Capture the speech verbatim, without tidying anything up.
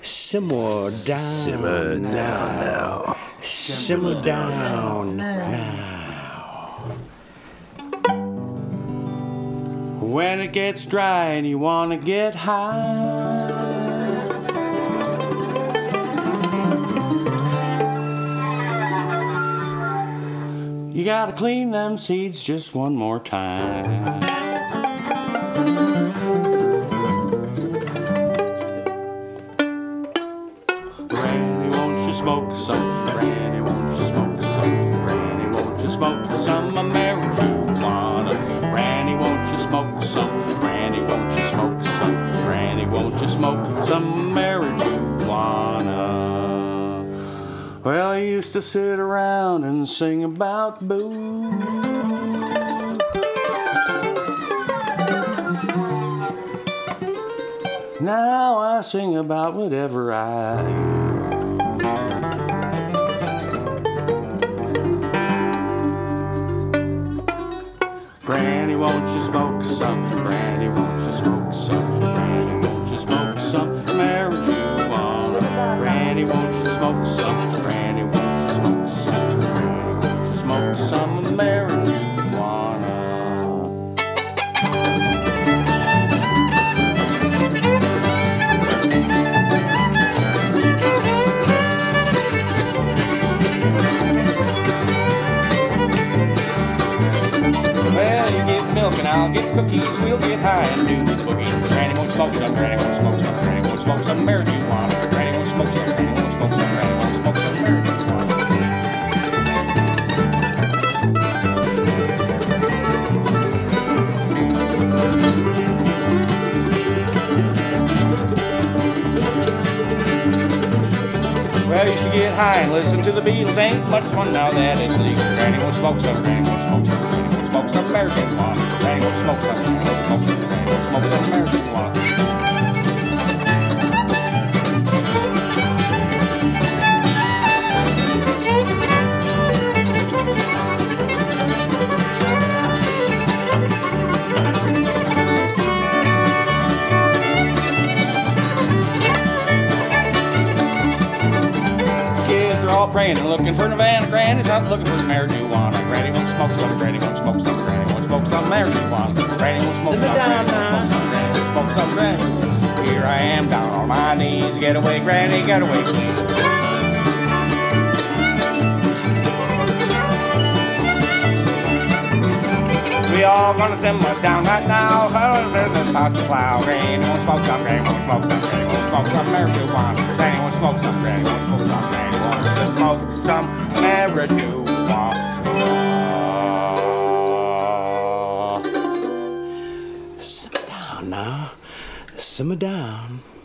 Simmer down. Simmer down now. Simmer down now. When it gets dry and you want to get high, you gotta clean them seeds just one more time. Granny, won't you smoke some? Granny, won't you smoke some? Granny, won't you smoke some marijuana? Granny, won't you smoke some? Granny, won't you smoke some? Granny, won't you smoke some marijuana? Well, I used to sit around and sing about booze. Now I sing about whatever I use. Granny, won't you smoke some? Granny, won't you smoke some? Granny, won't you smoke some marijuana? Granny, won't you smoke some? Granny, won't you smoke some? Granny, won't you smoke some marijuana? Well, you get the milk and I'll get the cookies. We'll get high and do the boogie. Granny won't smoke some. Granny won't smoke some. Granny won't smoke some marijuana. Granny won't smoke some. Granny won't smoke some. Granny won't smoke some marijuana. Well, I used to get high and listen to the Beatles. Ain't much fun now that it's legal. Granny won't smoke some. Granny won't smoke some. Granny won't smoke some marijuana. Granny won't smoke some. Granny won't smoke some. Granny won't smoke some marijuana. All praying and looking for Nirvana. Granny's out looking for some marijuana. Granny won't smoke some. Granny won't smoke some. Granny won't smoke some marijuana. Granny won't smoke some. Granny won't smoke some. Granny won't smoke some. Granny. Here I am down on my knees. Get away, Granny, get away, please. We all gonna simmer down right now. Pass the plow. Granny won't smoke some. Granny won't smoke some. Granny won't smoke some marijuana. Granny won't smoke some. Granny won't smoke some. Granny won't just smoke some marijuana. Simmer down now. Simmer down.